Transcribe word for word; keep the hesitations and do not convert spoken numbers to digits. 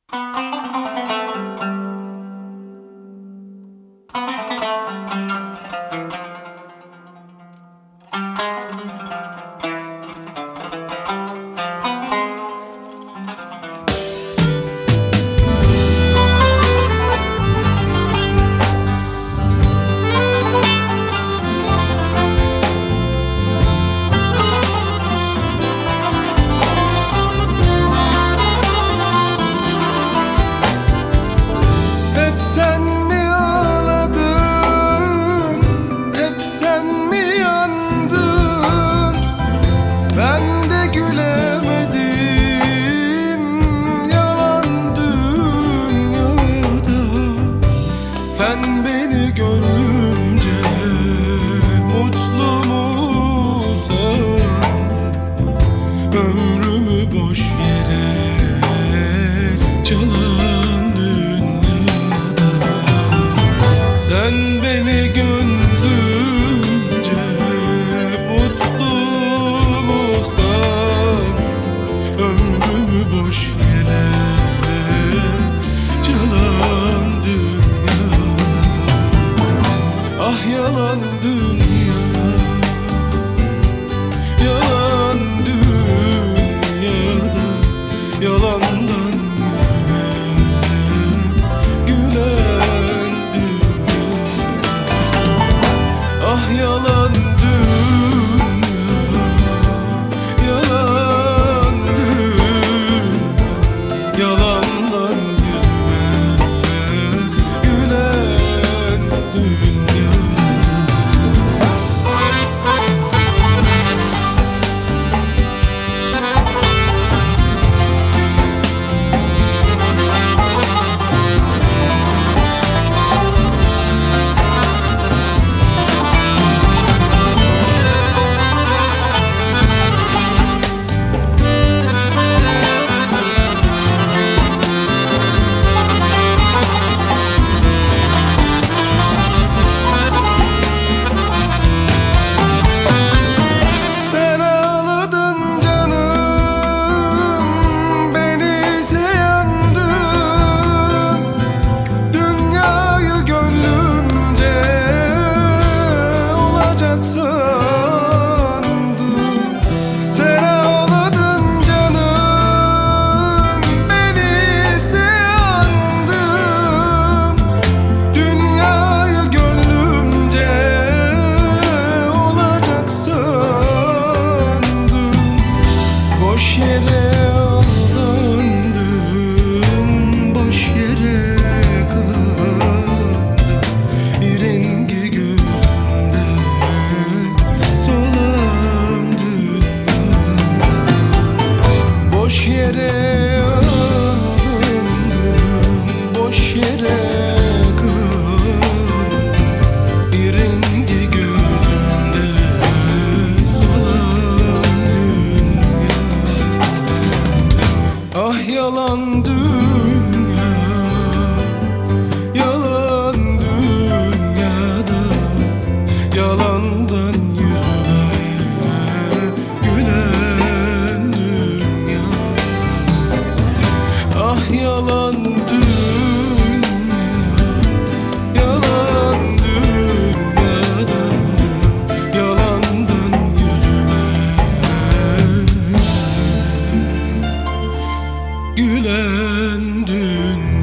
Sen beni gönlümce mutlu mu sandın? Ömrümü boş yere çalan dünyada. Sen beni gönlümce mutlu mu sandın? Ömrümü boş yere çalan dünyada. Ah yalan dünya, yalan dünyada, yalandan yüzüme gülen dünya. Ah yalan dünya, yalan dünya, yalandan yüzüme gülen dünya. Boş yere aldandım, boş yere kandım. İrengi gözümde solan dünyada. Boş yere aldandım, boş yere kandım. İrengi gözümde solan dünyada. Ah yalan dünya, yalan dünyada, yalandan yüzüme gülen dünya. Ah yalan dünya, yalan dünyada, yalandan yüzüme gülen dünya.